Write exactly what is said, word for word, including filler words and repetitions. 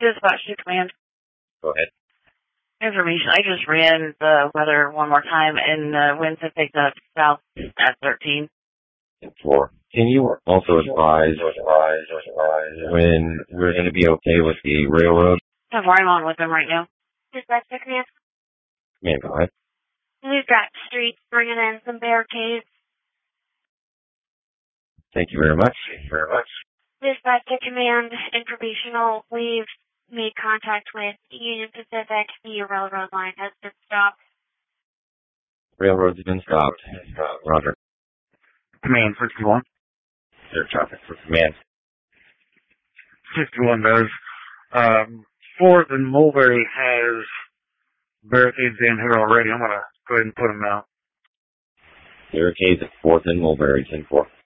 Dispatch to command. Go ahead. Information. I just ran the weather one more time, and the winds have picked up south at thirteen. Four. Can you also advise when we're going to be okay with the railroad? How far I'm on with them right now? Dispatch to command. Command, go ahead. We've got streets bringing in some barricades. Thank you very much. Thank you very much. Dispatch to command. Informational. We've made contact with Union Pacific. The railroad line has been stopped. Railroad's been stopped. Roger. Command sixty-one. Air traffic for command. sixty-one does. Um, fourth and Mulberry has barricades in here already. I'm going to go ahead and put them out. Barricades at fourth and Mulberry, ten four.